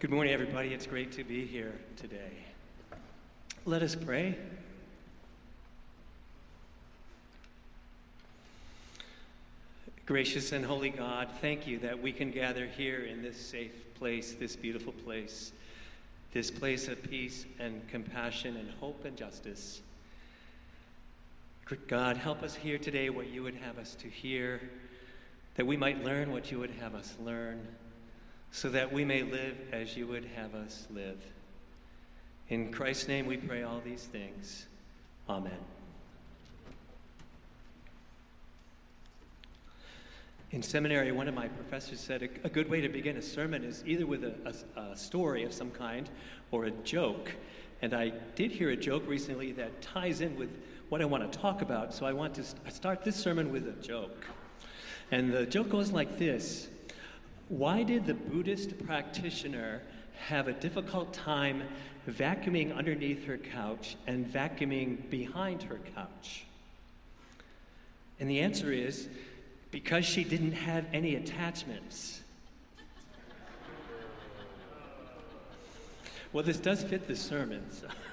Good morning, everybody. It's great to be here today. Let us pray. Gracious and holy God, thank you that we can gather here in this safe place, this beautiful place, this place of peace and compassion and hope and justice. God, help us hear today what you would have us to hear, that we might learn what you would have us learn, so that we may live as you would have us live. In Christ's name we pray all these things. Amen. In seminary, one of my professors said a good way to begin a sermon is either with a story of some kind or a joke. And I did hear a joke recently that ties in with what I want to talk about, so I want to start this sermon with a joke. And the joke goes like this. Why did the Buddhist practitioner have a difficult time vacuuming underneath her couch and vacuuming behind her couch? And the answer is because she didn't have any attachments. Well, this does fit the sermon.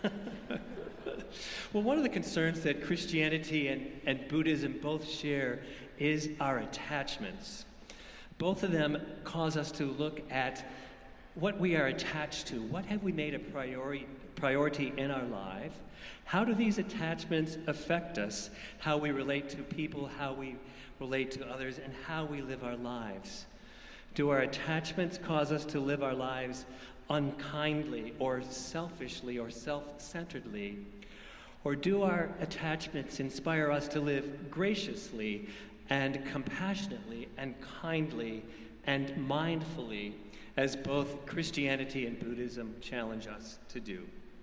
Well, one of the concerns that Christianity and Buddhism both share is our attachments. Both of them cause us to look at what we are attached to. What have we made a priority in our life? How do these attachments affect us? How we relate to people, how we relate to others, and how we live our lives? Do our attachments cause us to live our lives unkindly or selfishly or self-centeredly? Or do our attachments inspire us to live graciously and compassionately and kindly and mindfully, as both Christianity and Buddhism challenge us to do?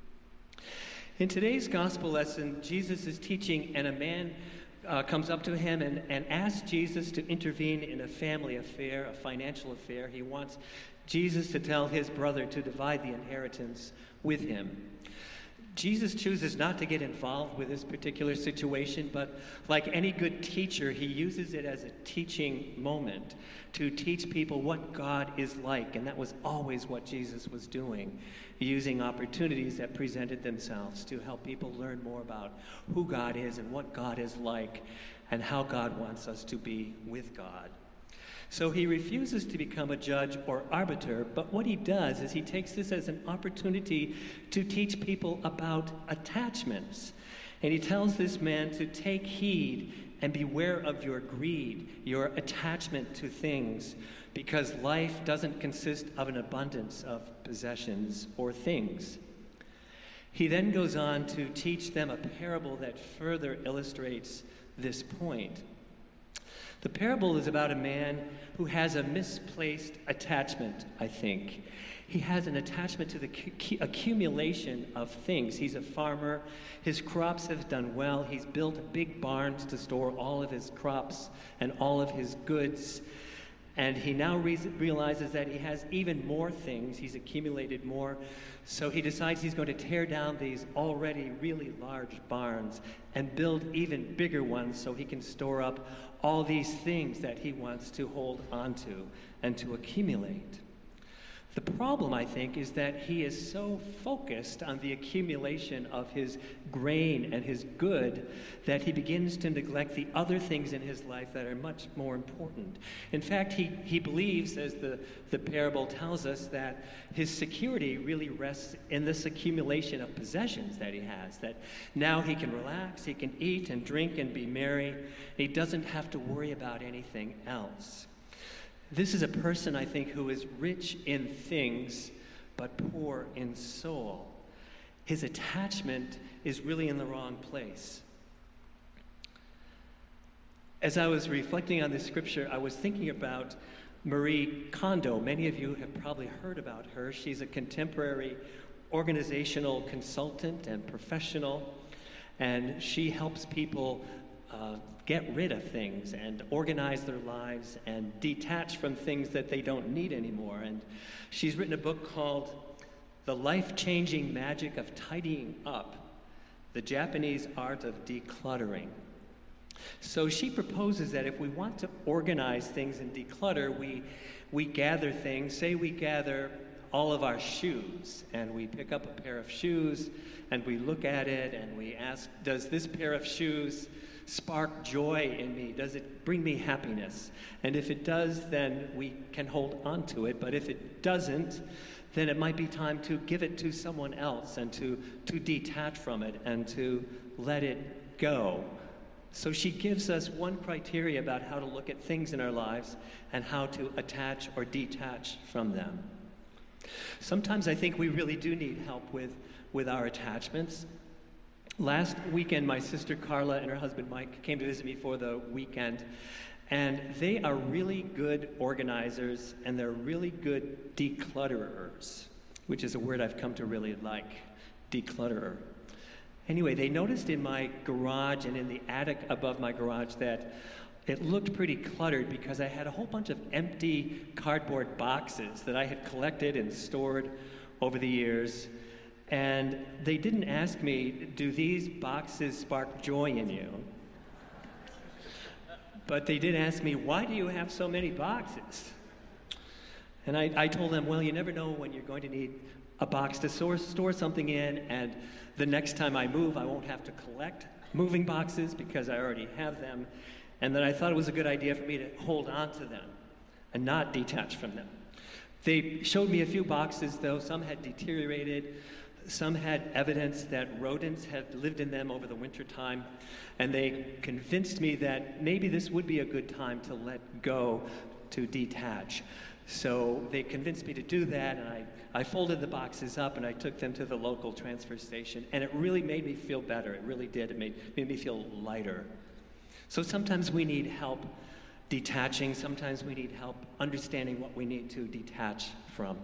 In today's gospel lesson, Jesus is teaching, and a man comes up to him and asks Jesus to intervene in a family affair, a financial affair. He wants Jesus to tell his brother to divide the inheritance with him. Jesus chooses not to get involved with this particular situation, but like any good teacher, he uses it as a teaching moment to teach people what God is like, and that was always what Jesus was doing, using opportunities that presented themselves to help people learn more about who God is and what God is like and how God wants us to be with God. So he refuses to become a judge or arbiter, but what he does is he takes this as an opportunity to teach people about attachments. And he tells this man to take heed and beware of your greed, your attachment to things, because life doesn't consist of an abundance of possessions or things. He then goes on to teach them a parable that further illustrates this point. The parable is about a man who has a misplaced attachment, I think. He has an attachment to the accumulation of things. He's a farmer. His crops have done well. He's built big barns to store all of his crops and all of his goods. And he now realizes that he has even more things. He's accumulated more. So he decides he's going to tear down these already really large barns and build even bigger ones so he can store up all these things that he wants to hold onto and to accumulate. The problem, I think, is that he is so focused on the accumulation of his grain and his good that he begins to neglect the other things in his life that are much more important. In fact, he believes, as the parable tells us, that his security really rests in this accumulation of possessions that he has, that now he can relax, he can eat and drink and be merry, and he doesn't have to worry about anything else. This is a person, I think, who is rich in things, but poor in soul. His attachment is really in the wrong place. As I was reflecting on this scripture, I was thinking about Marie Kondo. Many of you have probably heard about her. She's a contemporary organizational consultant and professional, and she helps people get rid of things and organize their lives and detach from things that they don't need anymore. And she's written a book called The Life-Changing Magic of Tidying Up, The Japanese Art of Decluttering. So she proposes that if we want to organize things and declutter, we gather things. Say we gather all of our shoes, and we pick up a pair of shoes and we look at it and we ask, does this pair of shoes spark joy in me? Does it bring me happiness? And if it does, then we can hold on to it. But if it doesn't, then it might be time to give it to someone else and to detach from it and to let it go. So she gives us one criteria about how to look at things in our lives and how to attach or detach from them. Sometimes I think we really do need help with our attachments. Last weekend, my sister Carla and her husband Mike came to visit me for the weekend, and they are really good organizers and they're really good declutterers, which is a word I've come to really like, declutterer. Anyway, they noticed in my garage and in the attic above my garage that it looked pretty cluttered because I had a whole bunch of empty cardboard boxes that I had collected and stored over the years. And they didn't ask me, do these boxes spark joy in you? But they did ask me, why do you have so many boxes? And I told them, well, you never know when you're going to need a box to store something in, and the next time I move, I won't have to collect moving boxes because I already have them. And then I thought it was a good idea for me to hold on to them and not detach from them. They showed me a few boxes, though. Some had deteriorated. Some had evidence that rodents had lived in them over the winter time. And they convinced me that maybe this would be a good time to let go, to detach. So they convinced me to do that, and I folded the boxes up and I took them to the local transfer station, and it really made me feel better. It really did. It made me feel lighter. So sometimes we need help detaching. Sometimes we need help understanding what we need to detach from.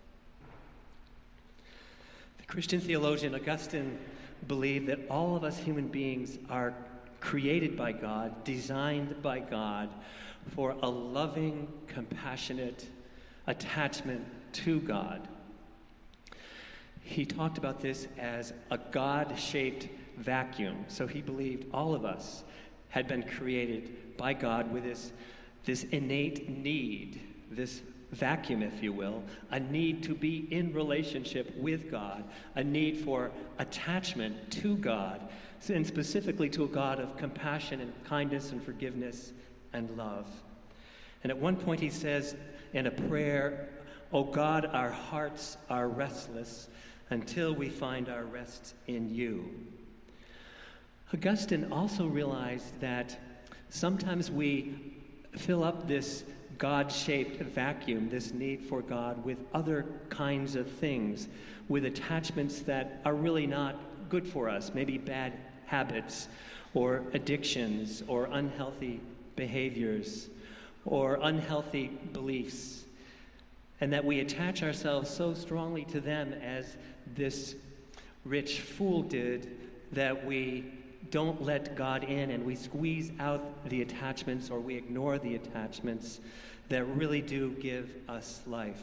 The Christian theologian Augustine believed that all of us human beings are created by God, designed by God, for a loving, compassionate attachment to God. He talked about this as a God-shaped vacuum. So he believed all of us had been created by God with this innate need, this vacuum, if you will, a need to be in relationship with God, a need for attachment to God, and specifically to a God of compassion and kindness and forgiveness and love. And at one point he says in a prayer, "O God, our hearts are restless until we find our rest in you." Augustine also realized that sometimes we fill up this God-shaped vacuum, this need for God, with other kinds of things, with attachments that are really not good for us, maybe bad habits or addictions or unhealthy behaviors or unhealthy beliefs, and that we attach ourselves so strongly to them as this rich fool did that we don't let God in and we squeeze out the attachments or we ignore the attachments that really do give us life.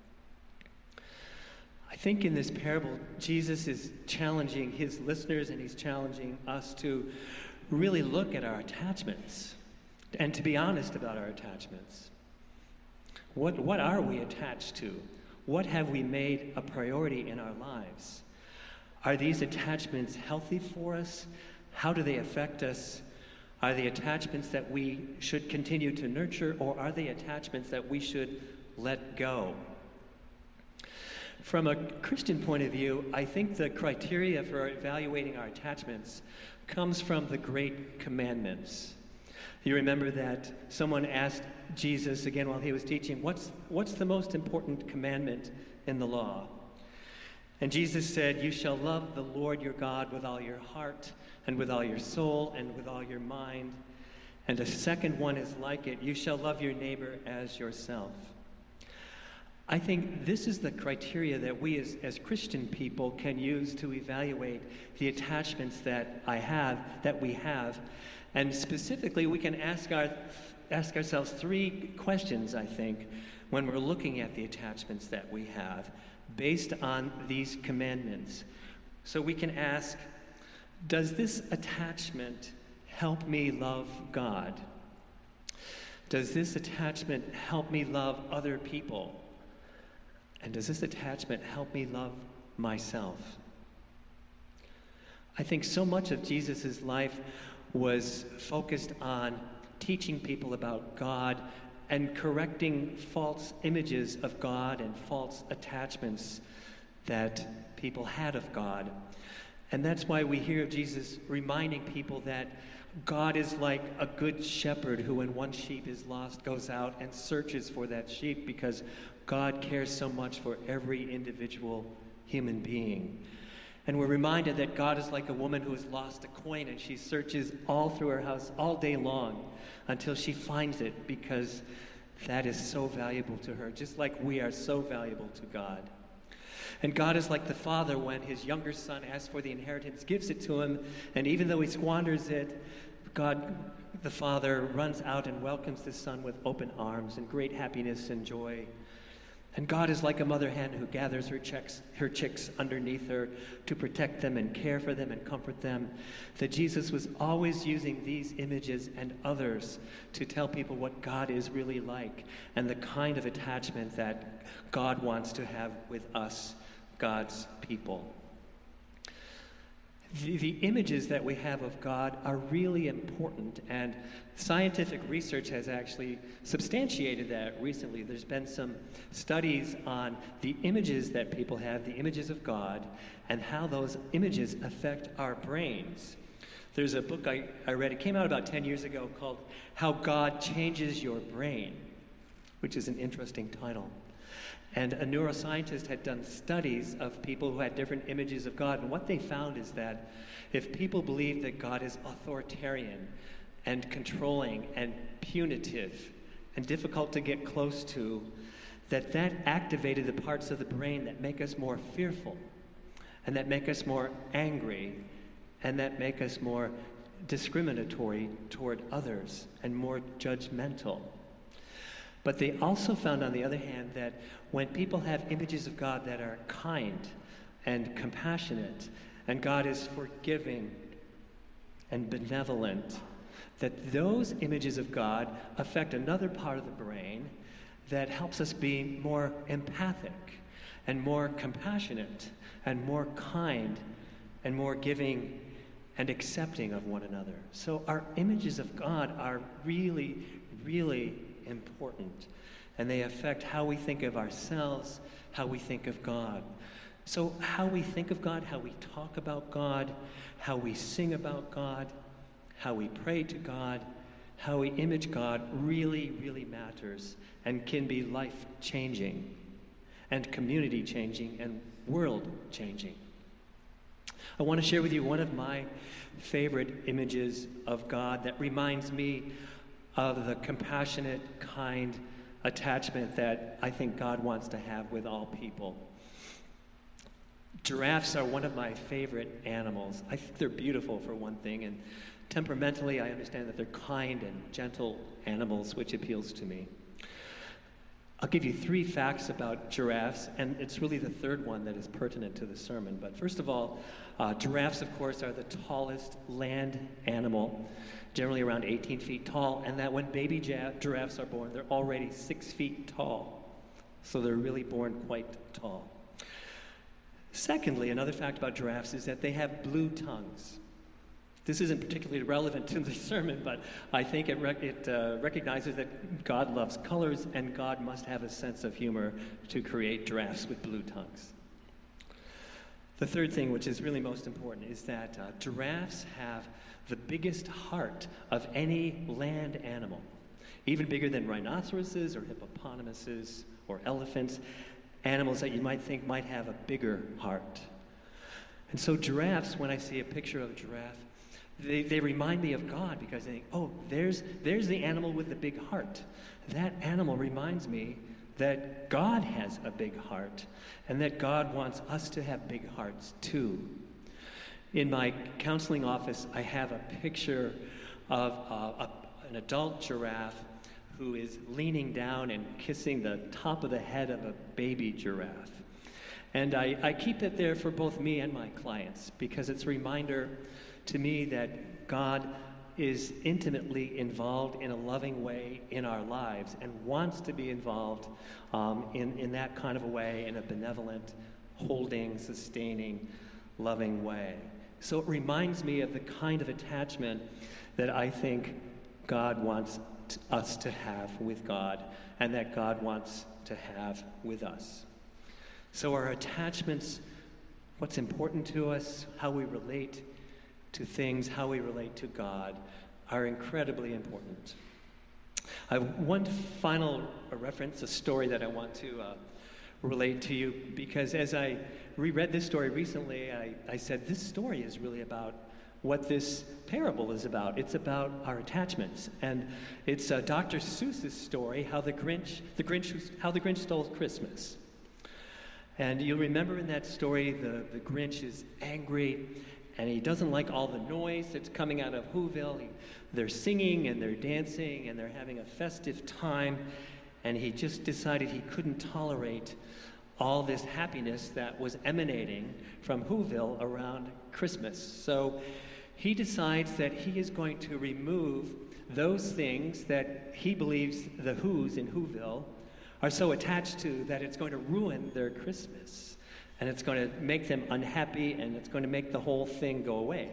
I think in this parable, Jesus is challenging his listeners and he's challenging us to really look at our attachments and to be honest about our attachments. What are we attached to? What have we made a priority in our lives? Are these attachments healthy for us? How do they affect us? Are they attachments that we should continue to nurture, or are they attachments that we should let go? From a Christian point of view, I think the criteria for evaluating our attachments comes from the Great Commandments. You remember that someone asked Jesus, again while he was teaching, what's the most important commandment in the law? And Jesus said, "You shall love the Lord your God with all your heart and with all your soul and with all your mind. And a second one is like it, you shall love your neighbor as yourself." I think this is the criteria that we as Christian people can use to evaluate the attachments that we have. And specifically, we can ask ourselves three questions, I think, when we're looking at the attachments that we have based on these commandments. So we can ask, does this attachment help me love God? Does this attachment help me love other people? And does this attachment help me love myself? I think so much of Jesus' life was focused on teaching people about God and correcting false images of God and false attachments that people had of God. And that's why we hear of Jesus reminding people that God is like a good shepherd who, when one sheep is lost, goes out and searches for that sheep, because God cares so much for every individual human being. And we're reminded that God is like a woman who has lost a coin, and she searches all through her house all day long until she finds it, because that is so valuable to her, just like we are so valuable to God. And God is like the father when his younger son asks for the inheritance, gives it to him, and even though he squanders it, God, the father, runs out and welcomes the son with open arms and great happiness and joy. And God is like a mother hen who gathers her chicks underneath her to protect them and care for them and comfort them. That Jesus was always using these images and others to tell people what God is really like and the kind of attachment that God wants to have with us, God's people. The images that we have of God are really important, and scientific research has actually substantiated that recently. There's been some studies on the images that people have, the images of God, and how those images affect our brains. There's a book I read, it came out about 10 years ago, called How God Changes Your Brain, which is an interesting title. And a neuroscientist had done studies of people who had different images of God, and what they found is that if people believe that God is authoritarian and controlling and punitive and difficult to get close to, that activated the parts of the brain that make us more fearful, and that make us more angry, and that make us more discriminatory toward others and more judgmental. But they also found, on the other hand, that when people have images of God that are kind and compassionate, and God is forgiving and benevolent, that those images of God affect another part of the brain that helps us be more empathic and more compassionate and more kind and more giving and accepting of one another. So our images of God are really, really important, and they affect how we think of ourselves, how we think of God. So how we think of God, how we talk about God, how we sing about God, how we pray to God, how we image God really, really matters and can be life-changing and community-changing and world-changing. I want to share with you one of my favorite images of God that reminds me of the compassionate, kind attachment that I think God wants to have with all people. Giraffes are one of my favorite animals. I think they're beautiful, for one thing, and temperamentally I understand that they're kind and gentle animals, which appeals to me. I'll give you 3 facts about giraffes, and it's really the third one that is pertinent to the sermon. But first of all, giraffes, of course, are the tallest land animal, generally around 18 feet tall, and that when baby giraffes are born, they're already 6 feet tall. So they're really born quite tall. Secondly, another fact about giraffes is that they have blue tongues. This isn't particularly relevant to the sermon, but I think it recognizes that God loves colors, and God must have a sense of humor to create giraffes with blue tongues. The third thing, which is really most important, is that giraffes have the biggest heart of any land animal, even bigger than rhinoceroses or hippopotamuses or elephants, animals that you might think might have a bigger heart. And so giraffes, when I see a picture of a giraffe, they remind me of God, because they think, oh, there's the animal with the big heart. That animal reminds me that God has a big heart, and that God wants us to have big hearts too. In my counseling office, I have a picture of an adult giraffe who is leaning down and kissing the top of the head of a baby giraffe. And I keep it there for both me and my clients, because it's a reminder to me that God is intimately involved in a loving way in our lives and wants to be involved in that kind of a way, in a benevolent, holding, sustaining, loving way. So it reminds me of the kind of attachment that I think God wants us to have with God, and that God wants to have with us. So our attachments, what's important to us, how we relate to things, how we relate to God, are incredibly important. I have one final reference, a story that I want to relate to you, because as I reread this story recently, I said, this story is really about what this parable is about. It's about our attachments. And it's Dr. Seuss's story, how the Grinch stole Christmas. And you'll remember in that story, the Grinch is angry, and he doesn't like all the noise that's coming out of Whoville. They're singing and they're dancing and they're having a festive time, and he just decided he couldn't tolerate all this happiness that was emanating from Whoville around Christmas. So he decides that he is going to remove those things that he believes the Whos in Whoville are so attached to that it's going to ruin their Christmas, and it's going to make them unhappy, and it's going to make the whole thing go away.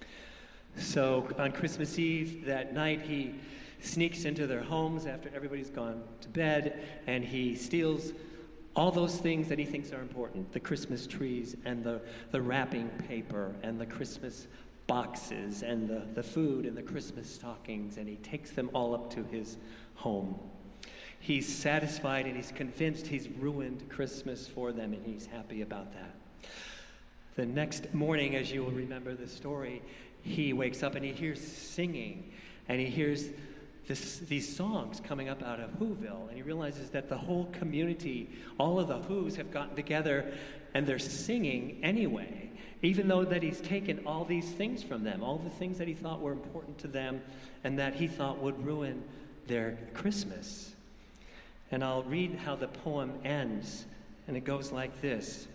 So on Christmas Eve that night, he sneaks into their homes after everybody's gone to bed, and he steals all those things that he thinks are important, the Christmas trees and the wrapping paper and the Christmas boxes and the food and the Christmas stockings, and he takes them all up to his home. He's satisfied and he's convinced he's ruined Christmas for them, and he's happy about that. The next morning, as you will remember the story, he wakes up and he hears singing, and he hears these songs coming up out of Whoville, and he realizes that the whole community, all of the Whos have gotten together and they're singing anyway, even though that he's taken all these things from them, all the things that he thought were important to them and that he thought would ruin their Christmas. And I'll read how the poem ends, and it goes like this.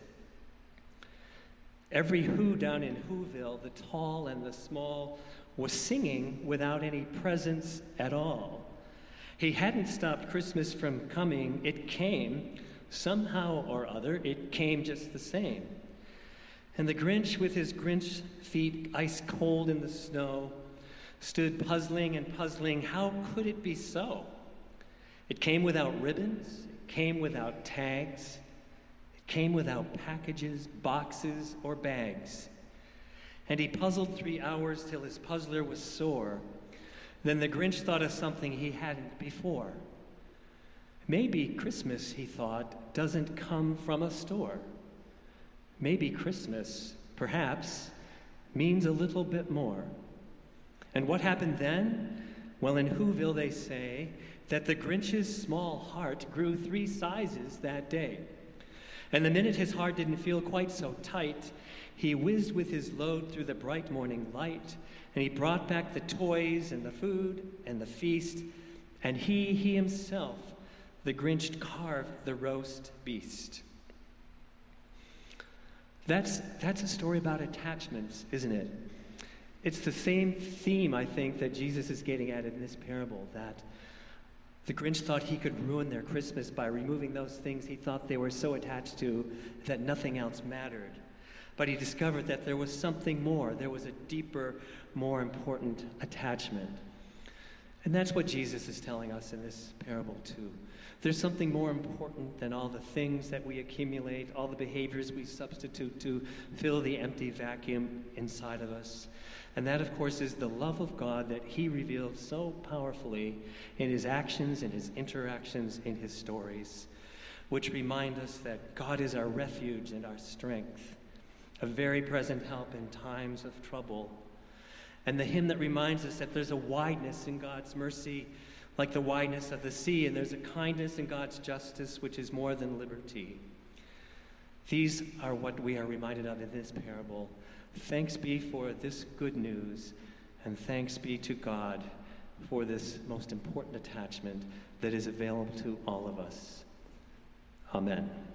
Every Who down in Whoville, the tall and the small, was singing without any presents at all. He hadn't stopped Christmas from coming. It came, somehow or other, it came just the same. And the Grinch, with his Grinch feet ice cold in the snow, stood puzzling and puzzling, how could it be so? It came without ribbons, it came without tags, it came without packages, boxes, or bags. And he puzzled 3 hours till his puzzler was sore. Then the Grinch thought of something he hadn't before. Maybe Christmas, he thought, doesn't come from a store. Maybe Christmas, perhaps, means a little bit more. And what happened then? Well, in Whoville they say that the Grinch's small heart grew 3 sizes that day. And the minute his heart didn't feel quite so tight, he whizzed with his load through the bright morning light, and he brought back the toys and the food and the feast, and he himself, the Grinch, carved the roast beast. That's a story about attachments, isn't it? It's the same theme, I think, that Jesus is getting at in this parable, that the Grinch thought he could ruin their Christmas by removing those things he thought they were so attached to that nothing else mattered. But he discovered that there was something more. There was a deeper, more important attachment. And that's what Jesus is telling us in this parable, too. There's something more important than all the things that we accumulate, all the behaviors we substitute to fill the empty vacuum inside of us. And that, of course, is the love of God that he revealed so powerfully in his actions, in his interactions, in his stories, which remind us that God is our refuge and our strength, a very present help in times of trouble. And the hymn that reminds us that there's a wideness in God's mercy, like the wideness of the sea, and there's a kindness in God's justice, which is more than liberty. These are what we are reminded of in this parable. Thanks be for this good news, and thanks be to God for this most important attachment that is available to all of us. Amen.